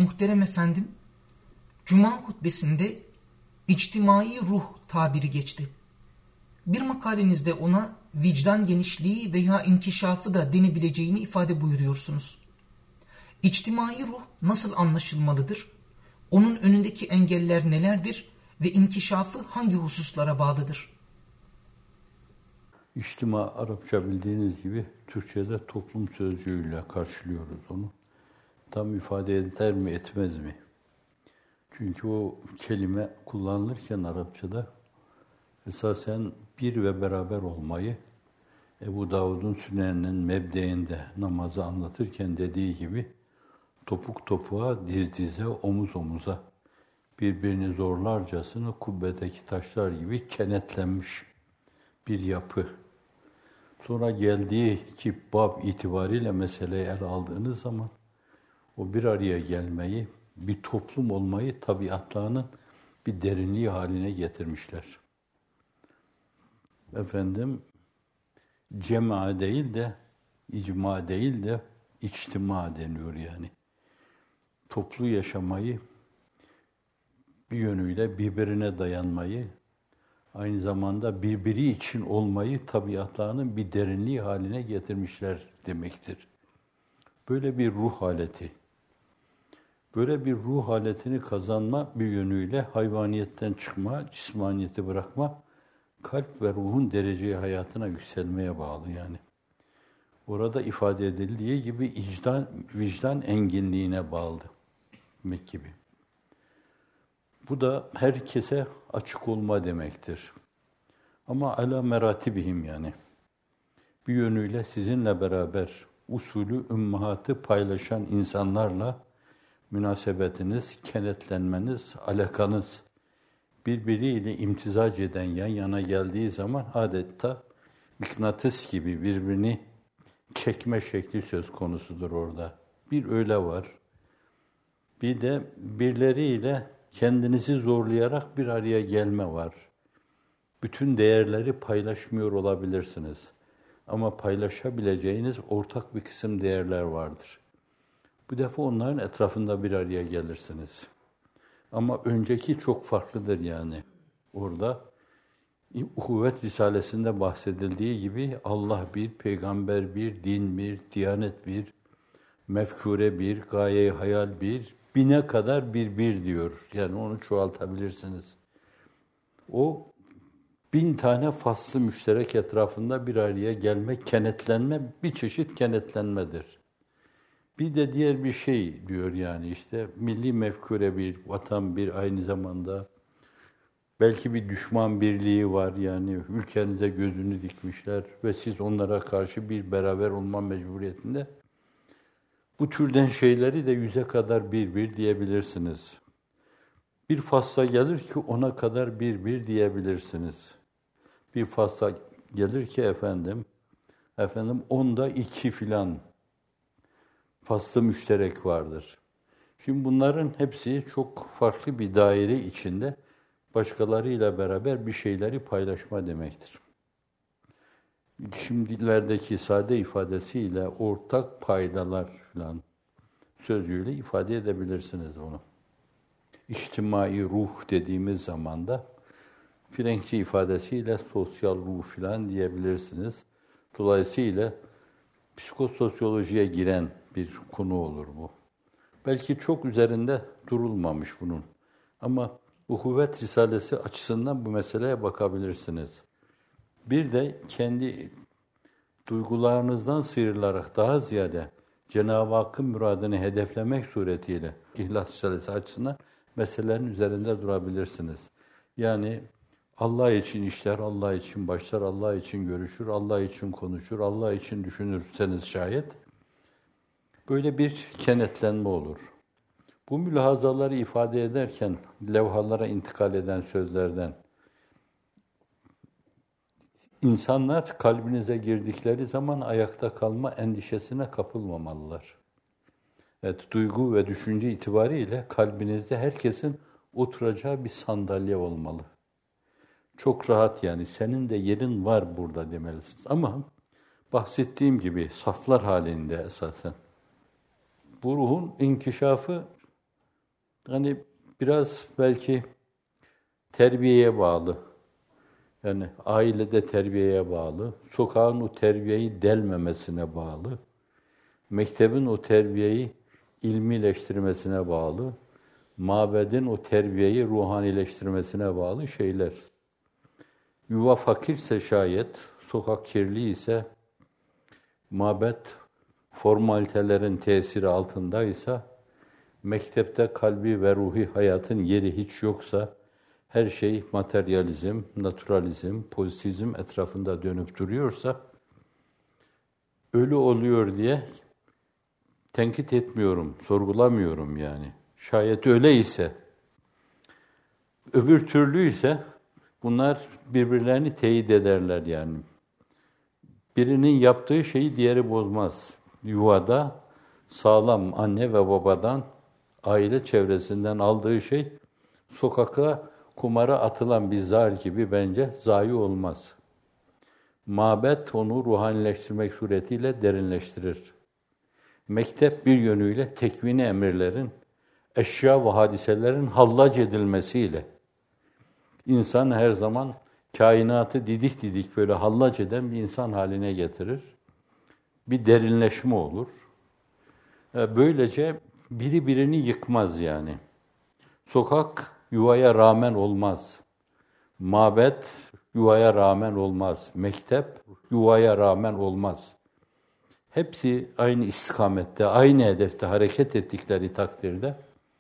Muhterem efendim, Cuma hutbesinde içtimai ruh tabiri geçti. Bir makalenizde ona vicdan genişliği veya inkişafı da denebileceğini ifade buyuruyorsunuz. İçtimai ruh nasıl anlaşılmalıdır? Onun önündeki engeller nelerdir ve inkişafı hangi hususlara bağlıdır? İçtima Arapça bildiğiniz gibi Türkçe'de toplum sözcüğüyle karşılıyoruz onu. Tam ifade eder mi etmez mi? Çünkü o kelime kullanılırken Arapçada esasen bir ve beraber olmayı Ebu Davud'un Sünen'in mebdeinde namazı anlatırken dediği gibi topuk topuğa, diz dize, omuz omuza birbirini zorlarcasına kubbedeki taşlar gibi kenetlenmiş bir yapı. Sonra geldiği ki bab itibariyle meseleyi ele aldığınız zaman o bir araya gelmeyi, bir toplum olmayı tabiatlarının bir derinliği haline getirmişler. Efendim, cema değil de, icma değil de içtima deniyor yani. Toplu yaşamayı, bir yönüyle birbirine dayanmayı, aynı zamanda birbiri için olmayı tabiatlarının bir derinliği haline getirmişler demektir. Böyle bir ruh haleti. Böyle bir ruh haletini kazanma bir yönüyle hayvaniyetten çıkma, cismaniyeti bırakma, kalp ve ruhun dereceye hayatına yükselmeye bağlı yani. Orada ifade edildiği gibi vicdan enginliğine bağlı demek gibi. Bu da herkese açık olma demektir. Ama ala meratibihim yani. Bir yönüyle sizinle beraber usulü ümmahatı paylaşan insanlarla münasebetiniz, kenetlenmeniz, alakanız birbiriyle imtizac eden yan yana geldiği zaman adeta mıknatıs gibi birbirini çekme şekli söz konusudur orada. Bir öyle var. Bir de birileriyle kendinizi zorlayarak bir araya gelme var. Bütün değerleri paylaşmıyor olabilirsiniz. Ama paylaşabileceğiniz ortak bir kısım değerler vardır. Bu defa onların etrafında bir araya gelirsiniz. Ama önceki çok farklıdır yani. Orada Uhuvvet Risalesi'nde bahsedildiği gibi Allah bir, peygamber bir, din bir, diyanet bir, mefkure bir, gaye-i hayal bir, bine kadar bir diyor. Yani onu çoğaltabilirsiniz. O 1000 tane faslı müşterek etrafında bir araya gelmek, kenetlenme, bir çeşit kenetlenmedir. Bir de diğer bir şey diyor yani işte milli mefkure bir, vatan bir aynı zamanda. Belki bir düşman birliği var yani ülkenize gözünü dikmişler ve siz onlara karşı bir beraber olma mecburiyetinde. Bu türden şeyleri de 100'e kadar bir diyebilirsiniz. Bir fasla gelir ki ona kadar bir diyebilirsiniz. Bir fasla gelir ki efendim 10'da 2 filan faslı müşterek vardır. Şimdi bunların hepsi çok farklı bir daire içinde başkalarıyla beraber bir şeyleri paylaşma demektir. Şimdilerdeki sade ifadesiyle ortak paydalar falan sözcüğüyle ifade edebilirsiniz bunu. İçtimai ruh dediğimiz zaman da Frenkçe ifadesiyle sosyal ruh falan diyebilirsiniz. Dolayısıyla psikososyolojiye giren bir konu olur bu. Belki çok üzerinde durulmamış bunun. Ama Uhuvvet Risalesi açısından bu meseleye bakabilirsiniz. Bir de kendi duygularınızdan sıyrılarak daha ziyade Cenab-ı Hakk'ın muradını hedeflemek suretiyle İhlas Risalesi açısından meselelerin üzerinde durabilirsiniz. Yani Allah için işler, Allah için başlar, Allah için görüşür, Allah için konuşur, Allah için düşünürseniz şayet böyle bir kenetlenme olur. Bu mülahazaları ifade ederken levhalara intikal eden sözlerden insanlar kalbinize girdikleri zaman ayakta kalma endişesine kapılmamalılar. Evet, duygu ve düşünce itibariyle kalbinizde herkesin oturacağı bir sandalye olmalı. Çok rahat yani, senin de yerin var burada demelisiniz. Ama bahsettiğim gibi saflar halinde esasen. Bu ruhun inkişafı Hani biraz belki terbiyeye bağlı. Yani ailede terbiyeye bağlı, sokağın o terbiyeyi delmemesine bağlı, mektebin o terbiyeyi ilmileştirmesine bağlı, mabedin o terbiyeyi ruhanileştirmesine bağlı şeyler. Yuva fakirse şayet, sokak kirli ise, mabet formalitelerin tesiri altındaysa, mektepte kalbi ve ruhi hayatın yeri hiç yoksa, her şey materyalizm, naturalizm, pozitivizm etrafında dönüp duruyorsa, ölü oluyor diye tenkit etmiyorum, sorgulamıyorum yani. Şayet öyleyse, öbür türlüyse bunlar birbirlerini teyit ederler yani. Birinin yaptığı şeyi diğeri bozmaz. Yuvada sağlam anne ve babadan, aile çevresinden aldığı şey sokaka kumara atılan bir zar gibi bence zayi olmaz. Mabet onu ruhanileştirmek suretiyle derinleştirir. Mektep bir yönüyle tekvini emirlerin, eşya ve hadiselerin hallac edilmesiyle insan her zaman kainatı didik didik böyle hallac eden bir insan haline getirir. Bir derinleşme olur. Böylece biri birini yıkmaz yani. Sokak yuvaya rağmen olmaz. Mabet yuvaya rağmen olmaz. Mektep yuvaya rağmen olmaz. Hepsi aynı istikamette, aynı hedefte hareket ettikleri takdirde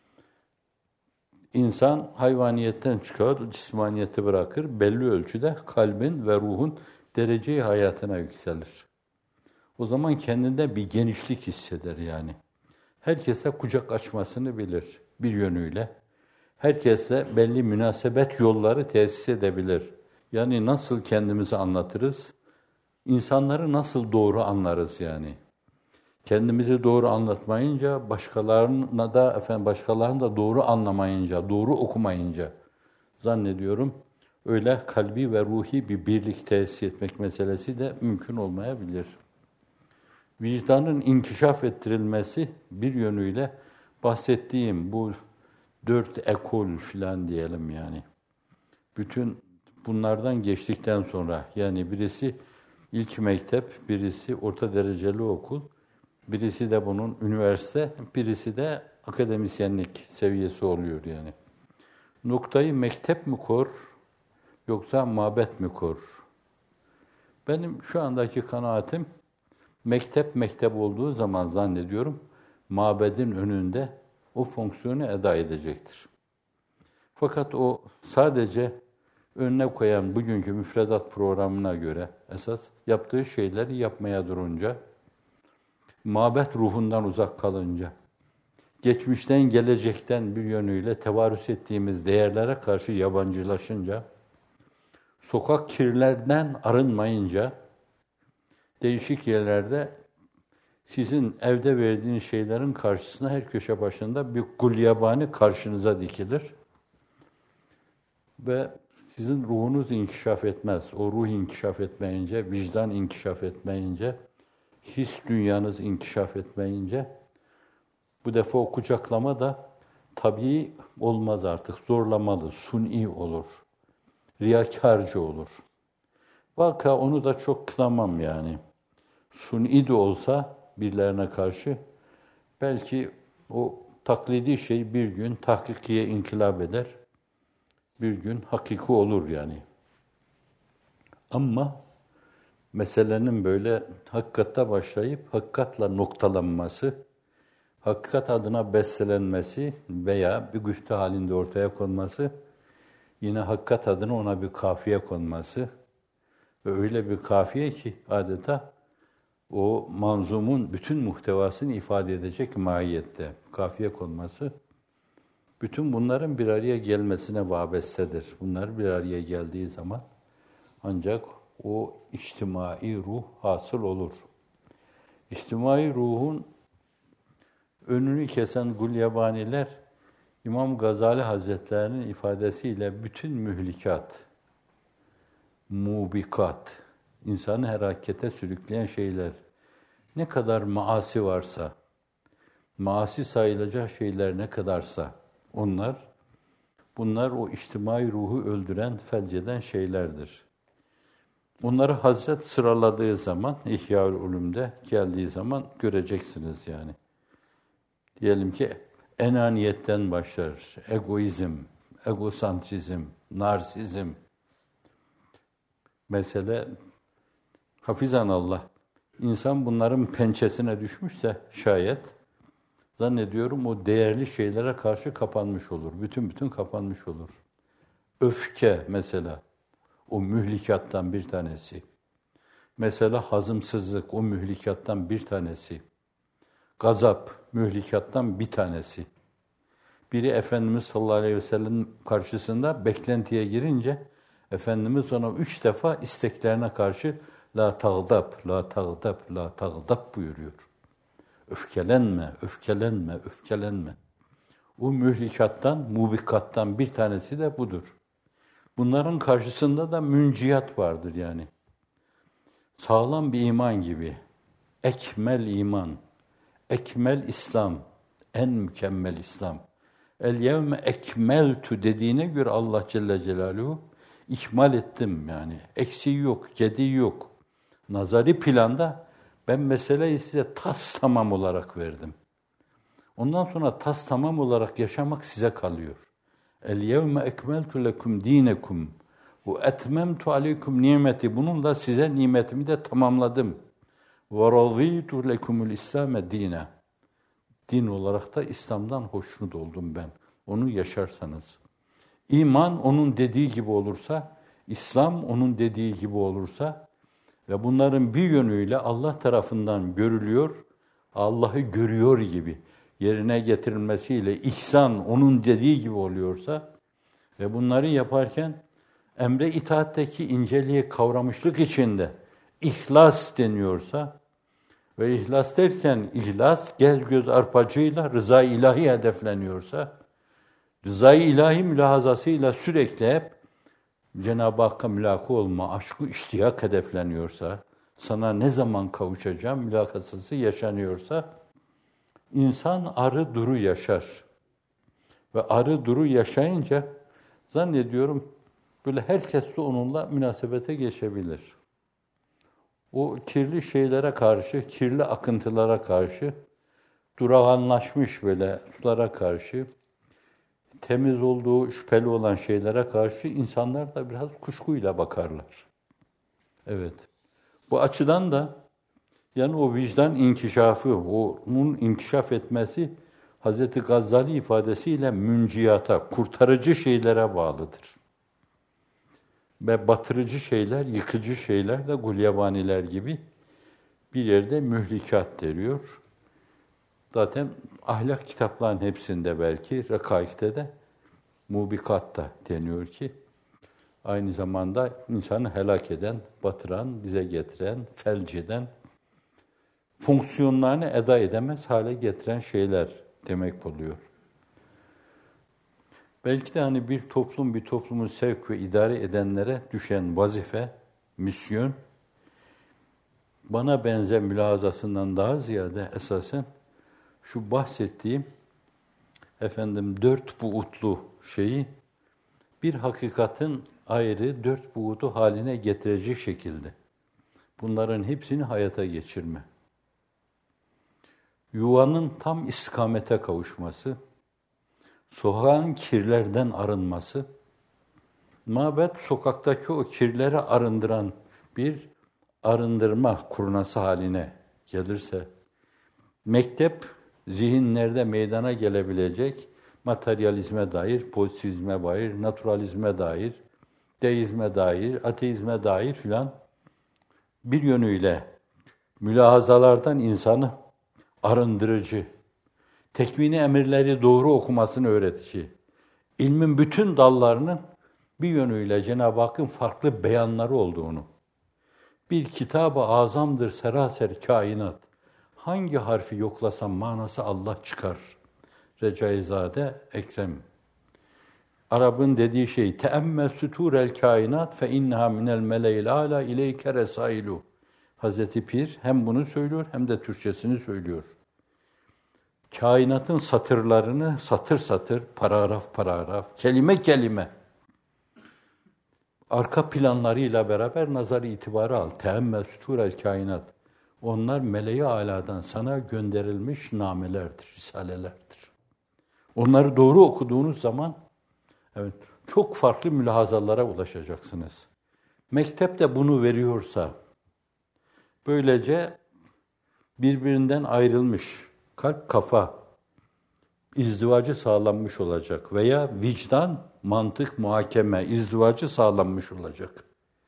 insan hayvaniyetten çıkar, cismaniyeti bırakır, belli ölçüde kalbin ve ruhun dereceyi hayatına yükselir. O zaman kendinde bir genişlik hisseder yani. Herkese kucak açmasını bilir bir yönüyle. Herkese belli münasebet yolları tesis edebilir. Yani nasıl kendimizi anlatırız? İnsanları nasıl doğru anlarız yani? Kendimizi doğru anlatmayınca, başkalarını da doğru anlamayınca, doğru okumayınca zannediyorum öyle kalbi ve ruhi bir birlik tesis etmek meselesi de mümkün olmayabilir. Vicdanın inkişaf ettirilmesi bir yönüyle bahsettiğim bu 4 ekol filan diyelim yani. Bütün bunlardan geçtikten sonra yani birisi ilk mektep, birisi orta dereceli okul, birisi de bunun üniversite, birisi de akademisyenlik seviyesi oluyor yani. Noktayı mektep mi kor yoksa mabet mi kor? Benim şu andaki kanaatim mektep olduğu zaman zannediyorum mabedin önünde o fonksiyonu eda edecektir. Fakat o sadece önüne koyan bugünkü müfredat programına göre esas yaptığı şeyleri yapmaya durunca, mabet ruhundan uzak kalınca, geçmişten gelecekten bir yönüyle tevarüs ettiğimiz değerlere karşı yabancılaşınca, sokak kirlerden arınmayınca, değişik yerlerde sizin evde verdiğiniz şeylerin karşısına her köşe başında bir gulyabani karşınıza dikilir. Ve sizin ruhunuz inkişaf etmez. O ruh inkişaf etmeyince, vicdan inkişaf etmeyince, his dünyanız inkişaf etmeyince, bu defa o kucaklama da tabii olmaz artık. Zorlamalı, suni olur. Riyakarca olur. Vaka onu da çok kınamam yani. Suni de olsa birilerine karşı belki o taklidi şey bir gün tahkikiye inkılap eder. Bir gün hakiki olur yani. Ama meselenin böyle hakikatte başlayıp hakikatla noktalanması, hakikat adına bestelenmesi veya bir güfte halinde ortaya konması, yine hakikat adına ona bir kafiye konması ve öyle bir kafiye ki adeta o manzumun bütün muhtevasını ifade edecek mahiyette kafiye konması, bütün bunların bir araya gelmesine vabestedir. Bunlar bir araya geldiği zaman ancak o içtimai ruh hasıl olur. İçtimai ruhun önünü kesen gulyabaniler, İmam Gazali Hazretlerinin ifadesiyle bütün mühlikat, mubikat, insanı harekete sürükleyen şeyler, ne kadar maasi varsa, maasi sayılacak şeyler ne kadarsa, Bunlar o içtimai ruhu öldüren, felceden şeylerdir. Bunları Hazret sıraladığı zaman, İhya-ül Ulûm'de geldiği zaman göreceksiniz yani. Diyelim ki enaniyetten başlar, egoizm, egosantrizm, narsizm. Mesele, hafizanallah, insan bunların pençesine düşmüşse şayet, zannediyorum o değerli şeylere karşı kapanmış olur. Bütün kapanmış olur. Öfke mesela, o mühlikattan bir tanesi. Mesela hazımsızlık, o mühlikattan bir tanesi. Gazap, mühlikattan bir tanesi. Biri Efendimiz sallallahu aleyhi ve sellem karşısında beklentiye girince, Efendimiz ona 3 defa isteklerine karşı la tağdab, la tağdab, la tağdab buyuruyor. Öfkelenme. O mühlikattan, mubikattan bir tanesi de budur. Bunların karşısında da münciyat vardır yani. Sağlam bir iman gibi. Ekmel iman, ekmel İslam, en mükemmel İslam. El yevme ekmeltu dediğine göre Allah Celle Celaluhu ikmal ettim yani. Eksiği yok, gediği yok. Nazari planda ben meseleyi size tas tamam olarak verdim. Ondan sonra tas tamam olarak yaşamak size kalıyor. El yevme ekmeltu lekum dinekum ve etmemtu aleykum nimeti. Bununla size nimetimi de tamamladım. Ve razîtu lekumul İslame dine. Din olarak da İslam'dan hoşnut oldum ben. Onu yaşarsanız. İman onun dediği gibi olursa, İslam onun dediği gibi olursa ve bunların bir yönüyle Allah tarafından görülüyor, Allah'ı görüyor gibi yerine getirilmesiyle ihsan onun dediği gibi oluyorsa ve bunları yaparken emre itaatteki inceliği kavramışlık içinde ihlas deniyorsa ve ihlas derken ihlas göz arpacığıyla rıza-i ilahi hedefleniyorsa, rıza-i ilahi mülahazasıyla sürekli hep Cenab-ı Hakk'a mülaka olma, aşkı iştiyak hedefleniyorsa, sana ne zaman kavuşacağım mülakasası yaşanıyorsa, insan arı duru yaşar. Ve arı duru yaşayınca zannediyorum böyle herkes de onunla münasebete geçebilir. O kirli şeylere karşı, kirli akıntılara karşı, durağanlaşmış böyle sulara karşı, temiz olduğu şüpheli olan şeylere karşı insanlar da biraz kuşkuyla bakarlar. Evet. Bu açıdan da yani o vicdan inkişafı, onun inkişaf etmesi Hazreti Gazali ifadesiyle münciyata, kurtarıcı şeylere bağlıdır. Ve batırıcı şeyler, yıkıcı şeyler de gulyabaniler gibi bir yerde mühlikat deniyor. Zaten ahlak kitaplarının hepsinde belki, rekaikte de, mubikat da deniyor ki, aynı zamanda insanı helak eden, batıran, dize getiren, felç eden, fonksiyonlarını eda edemez hale getiren şeyler demek oluyor. Belki de hani bir toplumu sevk ve idare edenlere düşen vazife, misyon, bana benzer mülahazasından daha ziyade esasen şu bahsettiğim 4 buğutlu şeyi bir hakikatin ayrı 4 buğutu haline getirecek şekilde bunların hepsini hayata geçirme. Yuvanın tam istikamete kavuşması, sokağın kirlerden arınması, mabet sokaktaki o kirleri arındıran bir arındırma kurnası haline gelirse, mektep zihinlerde meydana gelebilecek materyalizme dair, pozitivizme dair, naturalizme dair, deizme dair, ateizme dair filan bir yönüyle mülahazalardan insanı arındırıcı, tekvini emirleri doğru okumasını öğretici, ilmin bütün dallarının bir yönüyle Cenab-ı Hakk'ın farklı beyanları olduğunu, bir kitab-ı azamdır seraser kainat, hangi harfi yoklasam manası Allah çıkar. Recaizade Ekrem. Arap'ın dediği şey, teemmel süturel kainat fe inneha minel meleil ala ileyke resailu. Hazreti Pir hem bunu söylüyor hem de Türkçesini söylüyor. kainatın satırlarını satır satır, paragraf paragraf, kelime kelime, arka planlarıyla beraber nazar itibarı al. Teemmel süturel kainat. Onlar meleği âlâdan sana gönderilmiş namelerdir, risalelerdir. Onları doğru okuduğunuz zaman evet, çok farklı mülahazalara ulaşacaksınız. Mektep de bunu veriyorsa, böylece birbirinden ayrılmış kalp, kafa, izdivacı sağlanmış olacak veya vicdan, mantık, muhakeme, izdivacı sağlanmış olacak.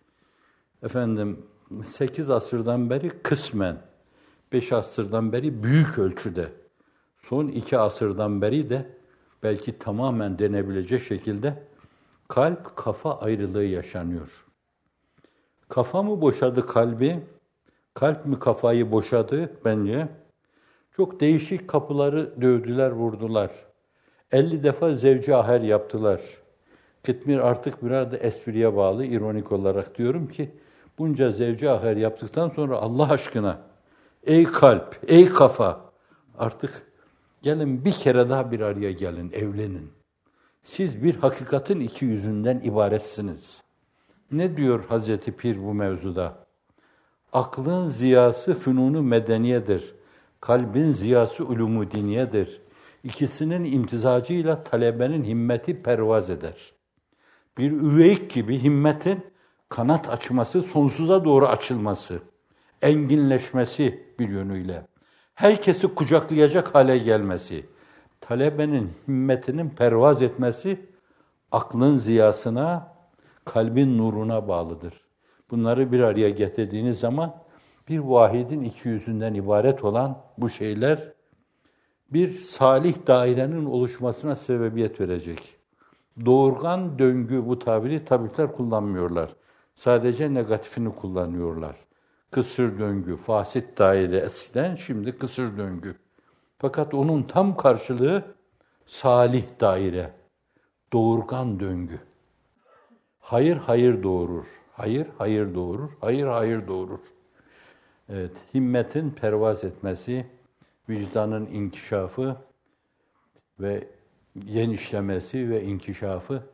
8 asırdan beri kısmen, 5 asırdan beri büyük ölçüde, son 2 asırdan beri de belki tamamen denebilecek şekilde kalp, kafa ayrılığı yaşanıyor. Kafa mı boşadı kalbi, kalp mi kafayı boşadı bence? Çok değişik kapıları dövdüler, vurdular. 50 defa zevci aher yaptılar. Kıtmir artık biraz da espriye bağlı, ironik olarak diyorum ki, bunca zevci aher yaptıktan sonra Allah aşkına, ey kalp, ey kafa, artık gelin bir kere daha bir araya gelin, evlenin. Siz bir hakikatin iki yüzünden ibaretsiniz. Ne diyor Hazreti Pir bu mevzuda? Aklın ziyası fünunu medeniyedir. Kalbin ziyası ulûmu diniyedir. İkisinin imtizacıyla talebenin himmeti pervaz eder. Bir üveyik gibi himmetin kanat açması, sonsuza doğru açılması, enginleşmesi bir yönüyle, herkesi kucaklayacak hale gelmesi, talebenin himmetinin pervaz etmesi, aklın ziyasına, kalbin nuruna bağlıdır. Bunları bir araya getirdiğiniz zaman, bir vahidin iki yüzünden ibaret olan bu şeyler, bir salih dairenin oluşmasına sebebiyet verecek. Doğurgan döngü, bu tabiri tabipler kullanmıyorlar. Sadece negatifini kullanıyorlar. Kısır döngü, fasit daire eskiden, şimdi kısır döngü. Fakat onun tam karşılığı salih daire, doğurgan döngü. Hayır hayır doğurur, hayır hayır doğurur, hayır hayır doğurur. Evet, himmetin pervaz etmesi, vicdanın inkişafı ve genişlemesi ve inkişafı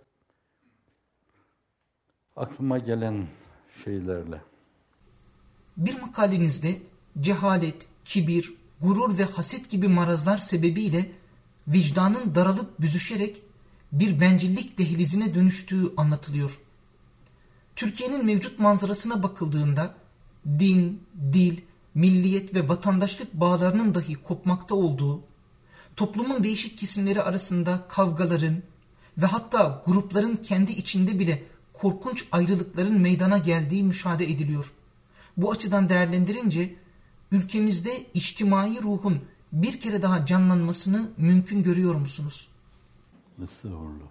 aklıma gelen şeylerle. Bir makalenizde cehalet, kibir, gurur ve haset gibi marazlar sebebiyle vicdanın daralıp büzüşerek bir bencillik dehlizine dönüştüğü anlatılıyor. Türkiye'nin mevcut manzarasına bakıldığında din, dil, milliyet ve vatandaşlık bağlarının dahi kopmakta olduğu, toplumun değişik kesimleri arasında kavgaların ve hatta grupların kendi içinde bile korkunç ayrılıkların meydana geldiği müşahede ediliyor. Bu açıdan değerlendirince ülkemizde içtimai ruhun bir kere daha canlanmasını mümkün görüyor musunuz? Estağfurullah.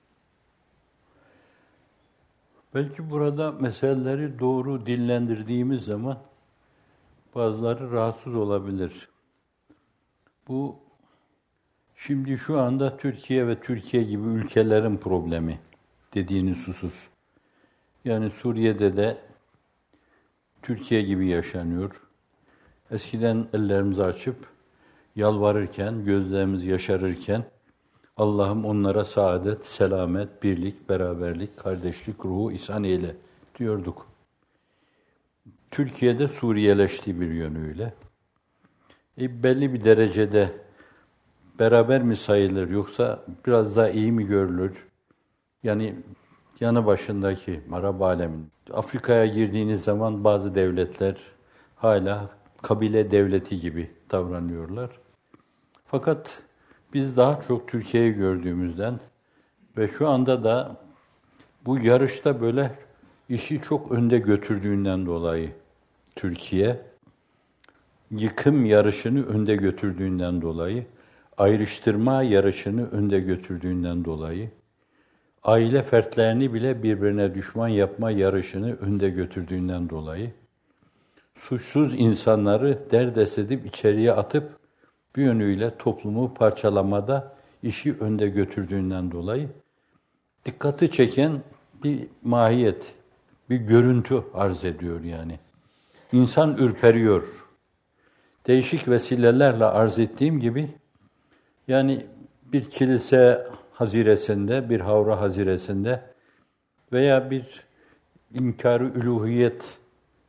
Belki burada meseleleri doğru dillendirdiğimiz zaman bazıları rahatsız olabilir. Bu şimdi şu anda Türkiye ve Türkiye gibi ülkelerin problemi dediğiniz husus. Yani Suriye'de de Türkiye gibi yaşanıyor. Eskiden ellerimizi açıp yalvarırken, gözlerimiz yaşarırken Allah'ım onlara saadet, selamet, birlik, beraberlik, kardeşlik ruhu ihsan eyle diyorduk. Türkiye'de Suriyeleşti bir yönüyle. Belli bir derecede beraber mi sayılır yoksa biraz daha iyi mi görülür? Yani yanı başındaki Arap alemin. Afrika'ya girdiğiniz zaman bazı devletler hala kabile devleti gibi davranıyorlar. Fakat biz daha çok Türkiye'yi gördüğümüzden ve şu anda da bu yarışta böyle işi çok önde götürdüğünden dolayı Türkiye, yıkım yarışını önde götürdüğünden dolayı, ayrıştırma yarışını önde götürdüğünden dolayı, aile fertlerini bile birbirine düşman yapma yarışını önde götürdüğünden dolayı, suçsuz insanları derdest edip içeriye atıp bir yönüyle toplumu parçalamada işi önde götürdüğünden dolayı dikkati çeken bir mahiyet, bir görüntü arz ediyor yani. İnsan ürperiyor. Değişik vesilelerle arz ettiğim gibi Yani bir kilise haziresinde, bir havra haziresinde veya bir inkar-ı üluhiyet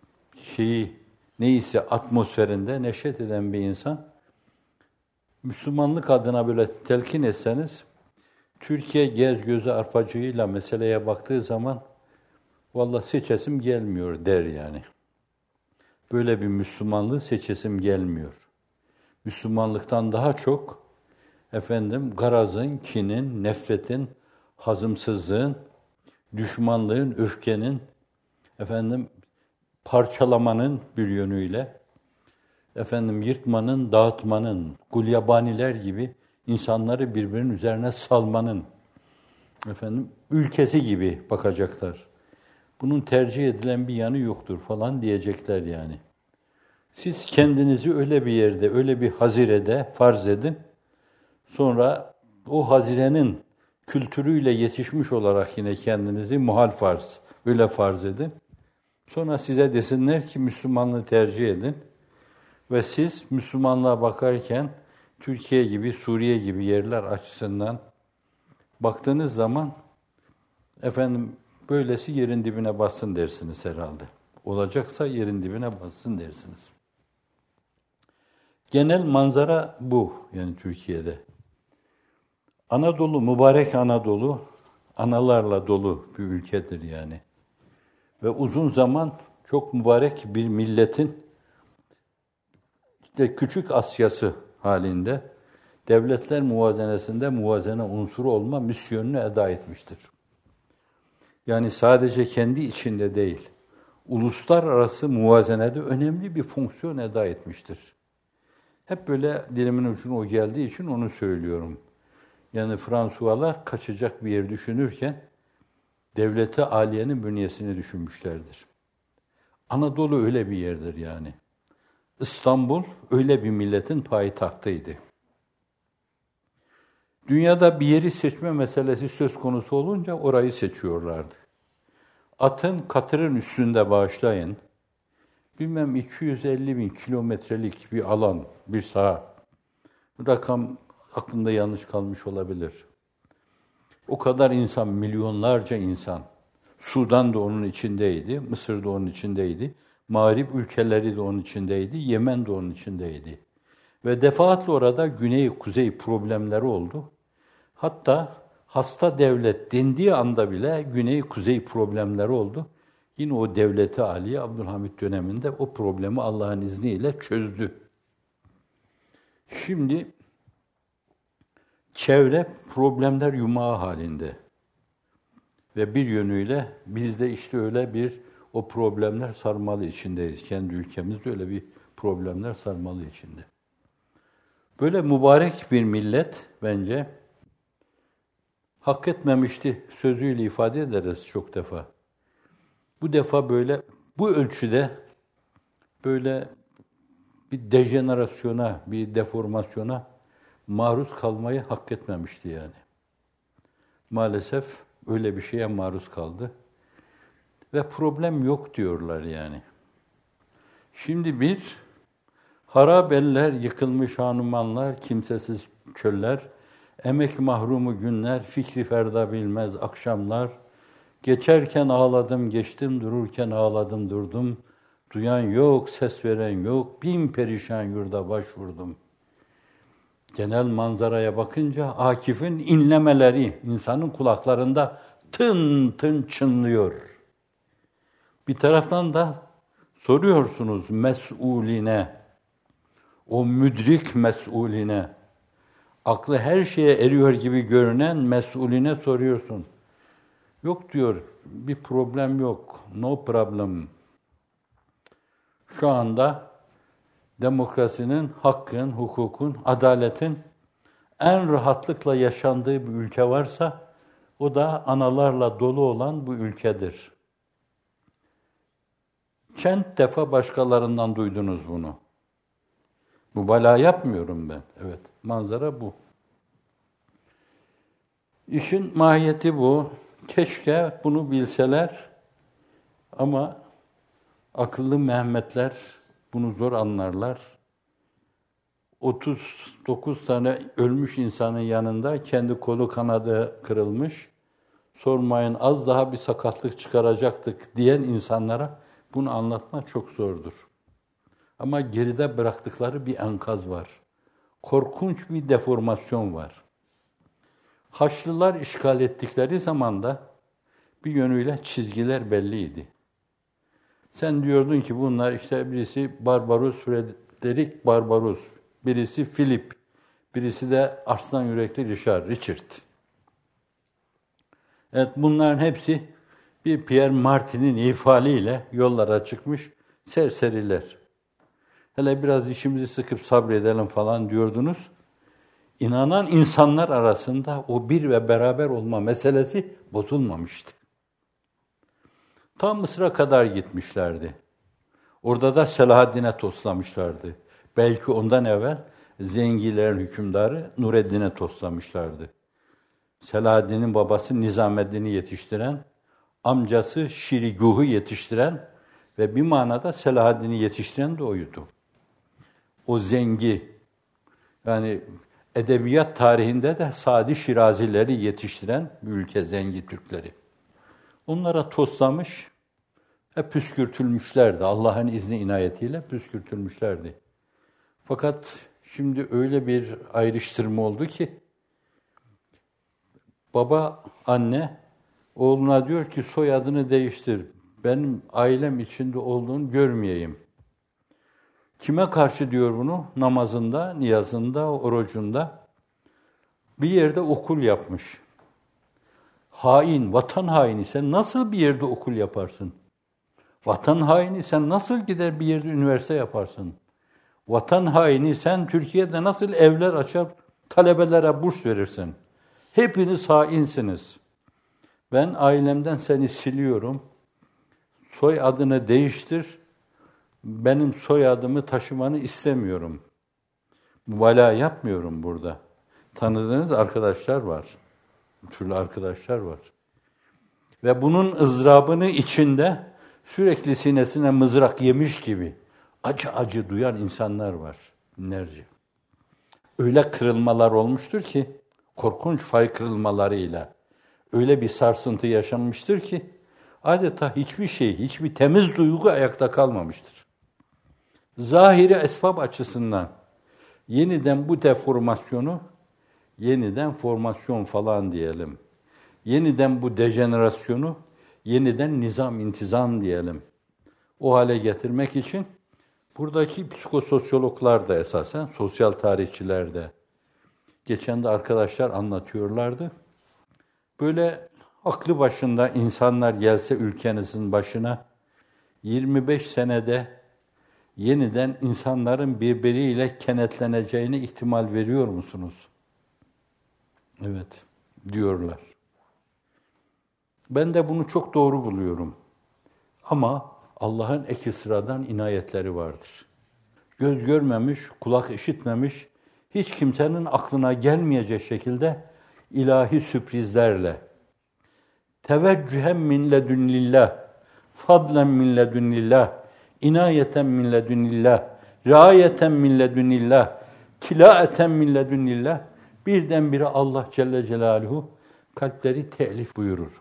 neyse atmosferinde neşet eden bir insan, Müslümanlık adına böyle telkin etseniz, Türkiye gez gözü arpacığıyla meseleye baktığı zaman, vallahi seçesim gelmiyor der yani. Böyle bir Müslümanlığı seçesim gelmiyor. Müslümanlıktan daha çok, garazın, kinin, nefretin, hazımsızlığın, düşmanlığın, öfkenin, parçalamanın bir yönüyle, yırtmanın, dağıtmanın, gulyabaniler gibi insanları birbirinin üzerine salmanın, ülkesi gibi bakacaklar. Bunun tercih edilen bir yanı yoktur falan diyecekler yani. Siz kendinizi öyle bir yerde, öyle bir hazirede farz edin. Sonra o hazirenin kültürüyle yetişmiş olarak yine kendinizi muhal farz, öyle farz edin. Sonra size desinler ki Müslümanlığı tercih edin. Ve siz Müslümanlığa bakarken Türkiye gibi, Suriye gibi yerler açısından baktığınız zaman böylesi yerin dibine bassın dersiniz herhalde. Olacaksa yerin dibine bassın dersiniz. Genel manzara bu yani Türkiye'de. Anadolu, mübarek Anadolu, analarla dolu bir ülkedir yani. Ve uzun zaman çok mübarek bir milletin küçük Asya'sı halinde devletler muvazenesinde muvazene unsuru olma misyonunu eda etmiştir. Yani sadece kendi içinde değil, uluslararası muvazenede önemli bir fonksiyon eda etmiştir. Hep böyle dilimin ucuna o geldiği için onu söylüyorum. Yani Fransualar kaçacak bir yer düşünürken devleti aliyenin bünyesini düşünmüşlerdir. Anadolu öyle bir yerdir yani. İstanbul öyle bir milletin payitahtıydı. Dünyada bir yeri seçme meselesi söz konusu olunca orayı seçiyorlardı. Atın katırın üstünde bağışlayın. 250 bin kilometrelik bir alan, bir saha. Bu rakam aklımda yanlış kalmış olabilir. O kadar insan, milyonlarca insan. Sudan da onun içindeydi, Mısır da onun içindeydi. Mağrip ülkeleri de onun içindeydi, Yemen de onun içindeydi. Ve defaatle orada güney-kuzey problemleri oldu. Hatta hasta devlet dendiği anda bile güney-kuzey problemleri oldu. Yine o devleti aliye Abdülhamit döneminde o problemi Allah'ın izniyle çözdü. Şimdi çevre problemler yumağı halinde. Ve bir yönüyle biz de işte öyle bir o problemler sarmalı içindeyiz. Kendi ülkemizde öyle bir problemler sarmalı içinde. Böyle mübarek bir millet bence hak etmemişti sözüyle ifade ederiz çok defa. Bu defa böyle bu ölçüde böyle bir dejenerasyona, bir deformasyona maruz kalmayı hak etmemişti yani. Maalesef öyle bir şeye maruz kaldı. Ve problem yok diyorlar yani. Şimdi bir harap eller, yıkılmış hanumanlar, kimsesiz çöller, emek mahrumu günler, fikri ferda bilmez akşamlar, geçerken ağladım geçtim, dururken ağladım durdum, duyan yok, ses veren yok, bin perişan yurda başvurdum. Genel manzaraya bakınca Akif'in inlemeleri insanın kulaklarında tın tın çınlıyor. Bir taraftan da soruyorsunuz mes'uline, o müdrik mes'uline, aklı her şeye eriyor gibi görünen mes'uline soruyorsun. Yok diyor, bir problem yok, no problem. Şu anda demokrasinin, hakkın, hukukun, adaletin en rahatlıkla yaşandığı bir ülke varsa, o da analarla dolu olan bu ülkedir. Çent defa başkalarından duydunuz bunu. Mübalağa yapmıyorum ben. Evet, manzara bu. İşin mahiyeti bu. Keşke bunu bilseler ama akıllı Mehmetler bunu zor anlarlar. 39 tane ölmüş insanın yanında kendi kolu kanadı kırılmış, sormayın az daha bir sakatlık çıkaracaktık diyen insanlara bunu anlatmak çok zordur. Ama geride bıraktıkları bir enkaz var. Korkunç bir deformasyon var. Haçlılar işgal ettikleri zaman da bir yönüyle çizgiler belliydi. Sen diyordun ki bunlar işte birisi Barbaros, Frederick Barbaros, birisi Philip, birisi de Arslan Yürekli Richard. Evet, bunların hepsi bir Pierre Martin'in ifaliyle yollara çıkmış serseriler. Hele biraz işimizi sıkıp sabredelim falan diyordunuz. İnanan insanlar arasında o bir ve beraber olma meselesi bozulmamıştı. Tam Mısır'a kadar gitmişlerdi. Orada da Selahaddin'e toslamışlardı. Belki ondan evvel Zengilerin hükümdarı Nureddin'e toslamışlardı. Selahaddin'in babası Nizameddin'i yetiştiren, amcası Şiriguh'u yetiştiren ve bir manada Selahaddin'i yetiştiren de oydu. O Zengi, yani edebiyat tarihinde de Sadi Şirazileri yetiştiren bir ülke Zengi Türkleri. Onlara toslamış, hep püskürtülmüşlerdi. Allah'ın izni inayetiyle püskürtülmüşlerdi. Fakat şimdi öyle bir ayrıştırma oldu ki, baba, anne oğluna diyor ki soyadını değiştir. Benim ailem içinde olduğunu görmeyeyim. Kime karşı diyor bunu? Namazında, niyazında, orucunda. Bir yerde okul yapmış. Hain, vatan haini sen nasıl bir yerde okul yaparsın? Vatan haini sen nasıl gider bir yerde üniversite yaparsın? Vatan haini sen Türkiye'de nasıl evler açar, talebelere burs verirsin? Hepiniz hainsiniz. Ben ailemden seni siliyorum. Soy adını değiştir. Benim soyadımı taşımanı istemiyorum. Mübalağa yapmıyorum burada. Tanıdığınız arkadaşlar var. Türlü arkadaşlar var. Ve bunun ızdırabını içinde sürekli sinesine mızrak yemiş gibi acı acı duyan insanlar var. Binlerce. Öyle kırılmalar olmuştur ki, korkunç fay kırılmalarıyla öyle bir sarsıntı yaşanmıştır ki, adeta hiçbir şey, hiçbir temiz duygu ayakta kalmamıştır. Zahiri esbab açısından yeniden bu deformasyonu, yeniden formasyon falan diyelim, yeniden bu dejenerasyonu, yeniden nizam intizam diyelim, o hale getirmek için buradaki psikososyologlar da esasen, sosyal tarihçiler de, geçen de arkadaşlar anlatıyorlardı. Böyle aklı başında insanlar gelse ülkenizin başına, 25 senede yeniden insanların birbiriyle kenetleneceğine ihtimal veriyor musunuz? Evet, diyorlar. Ben de bunu çok doğru buluyorum. Ama Allah'ın eki sıradan inayetleri vardır. Göz görmemiş, kulak işitmemiş, hiç kimsenin aklına gelmeyecek şekilde ilahi sürprizlerle, teveccühen min ledünnillah, fadlen min ledünnillah, inayeten min ledünnillah, riayeten min ledünnillah, tilaeten min ledünnillah, birdenbire Allah Celle Celaluhu kalpleri telif buyurur.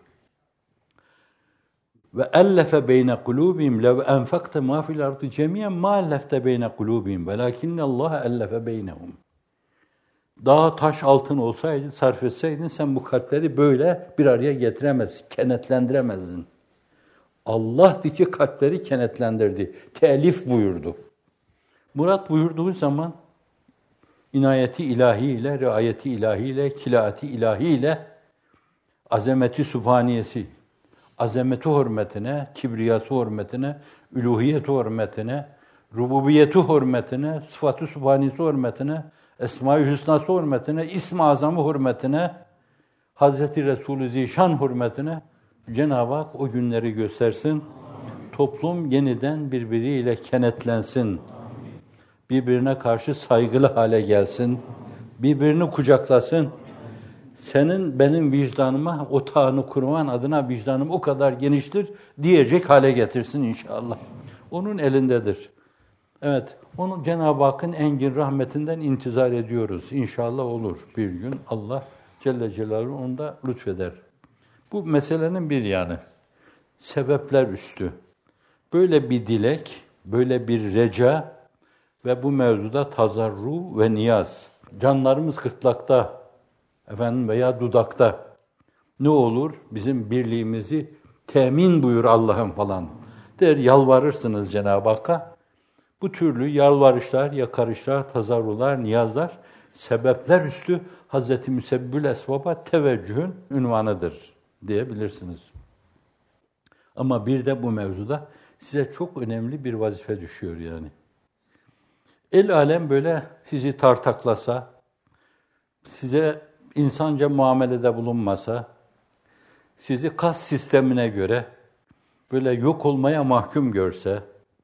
Ve ellefe beyne kulubihim lev enfakte ma fil ardı cemiyen ma ellefte beyne kulubihim velakinne Allah ellefe beynehum. Dağ taş altın olsaydı, sarf etseydin sen bu kalpleri böyle bir araya getiremezsin, kenetlendiremezdin. Allah ki kalpleri kenetlendirdi, telif buyurdu. Murat buyurduğu zaman inayeti ilahiyle, riayeti ilahiyle, kilaati ilahiyle, azameti sübhaniyesi, azameti hürmetine, kibriyası hürmetine, üluhiyeti hürmetine, rububiyeti hürmetine, sıfat-ı sübhaniyesi hürmetine, Esma-i Hüsna'sı hürmetine, İsm-i Azam'ı hürmetine, Hazreti Resulü Zişan hürmetine Cenab-ı Hak o günleri göstersin. Toplum yeniden birbiriyle kenetlensin. Birbirine karşı saygılı hale gelsin. Birbirini kucaklasın. Senin benim vicdanıma, otağını kurman adına vicdanım o kadar geniştir diyecek hale getirsin inşallah. Onun elindedir. Evet, onu Cenab-ı Hakk'ın engin rahmetinden intizar ediyoruz. İnşallah olur bir gün. Allah Celle Celaluhu onu da lütfeder. Bu meselenin bir yanı. Sebepler üstü. Böyle bir dilek, böyle bir reca ve bu mevzuda tazarru ve niyaz. Canlarımız gırtlakta, veya dudakta. Ne olur? Bizim birliğimizi temin buyur Allah'ım falan der, yalvarırsınız Cenab-ı Hakk'a. Bu türlü yalvarışlar, yakarışlar, tazarrular, niyazlar, sebepler üstü Hz. Müsebbül Esbab'a teveccühün ünvanıdır diyebilirsiniz. Ama bir de bu mevzuda size çok önemli bir vazife düşüyor yani. El alem böyle sizi tartaklasa, size insanca muamelede bulunmasa, sizi kas sistemine göre böyle yok olmaya mahkum görse,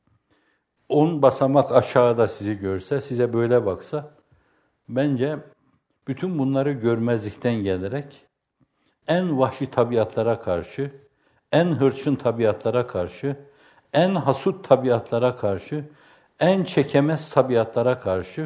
10 basamak aşağıda sizi görse, size böyle baksa, bence bütün bunları görmezlikten gelerek en vahşi tabiatlara karşı, en hırçın tabiatlara karşı, en hasut tabiatlara karşı, en çekemez tabiatlara karşı,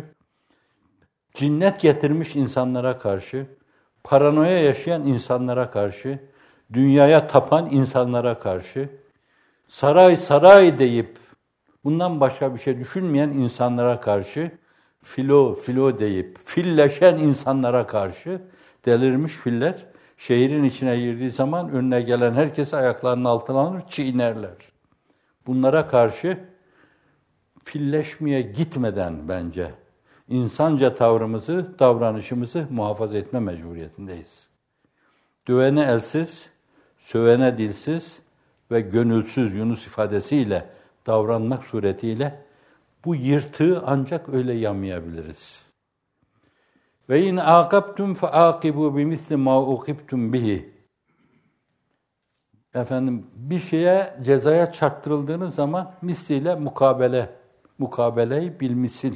cinnet getirmiş insanlara karşı, paranoya yaşayan insanlara karşı, dünyaya tapan insanlara karşı, saray saray deyip bundan başka bir şey düşünmeyen insanlara karşı, filo deyip filleşen insanlara karşı, delirmiş filler şehrin içine girdiği zaman önüne gelen herkesi ayaklarının altına alır, çiğnerler. Bunlara karşı filleşmeye gitmeden bence insanca tavrımızı, davranışımızı muhafaza etme mecburiyetindeyiz. Dövene elsiz, sövene dilsiz ve gönülsüz Yunus ifadesiyle davranmak suretiyle bu yırtığı ancak öyle yamayabiliriz. Ve in aqabtum fa aqibu bimisli ma uqibtum bihi. Bir şeye cezaya çarptırıldığınız zaman misliyle mukabeleyi bilmisil.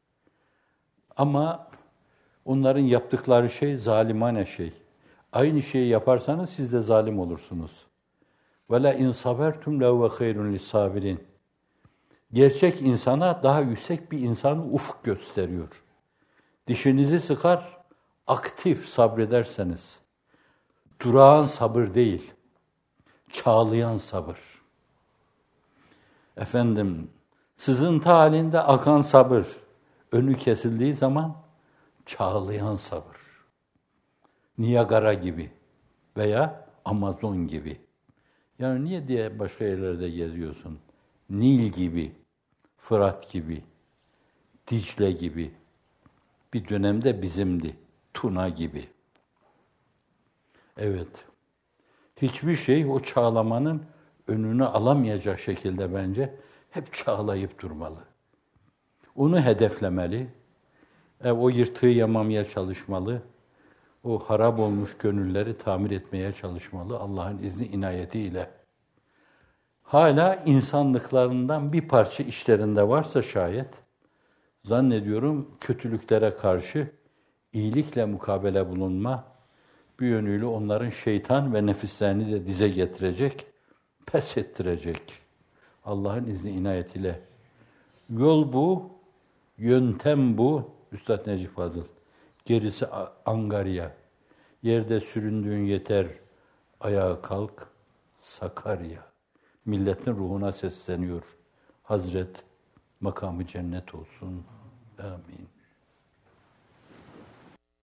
Ama onların yaptıkları şey zalimane şey. Aynı şeyi yaparsanız siz de zalim olursunuz. Ve la in sabertum lehuve hayrun lis-sabirin. Gerçek insana daha yüksek bir insanı ufuk gösteriyor. Dişinizi sıkar, aktif sabrederseniz, durağan sabır değil, çağlayan sabır. Sızıntı halinde akan sabır, önü kesildiği zaman çağlayan sabır. Niagara gibi veya Amazon gibi. Yani niye diye başka yerlerde geziyorsun? Nil gibi, Fırat gibi, Dicle gibi. Bir dönemde bizimdi, Tuna gibi. Evet, hiçbir şey o çağlamanın önünü alamayacak şekilde bence hep çağlayıp durmalı. Onu hedeflemeli, o yırtığı yamamaya çalışmalı, o harap olmuş gönülleri tamir etmeye çalışmalı Allah'ın izni inayetiyle. Hala insanlıklarından bir parça işlerinde varsa şayet, zannediyorum kötülüklere karşı iyilikle mukabele bulunma, bir yönüyle onların şeytan ve nefislerini de dize getirecek, pes ettirecek. Allah'ın izni inayetiyle. Yol bu, yöntem bu, Üstad Necip Fazıl. Gerisi Angarya. Yerde süründüğün yeter, ayağa kalk, Sakarya. Milletin ruhuna sesleniyor. Hazret, makamı cennet olsun. Amin.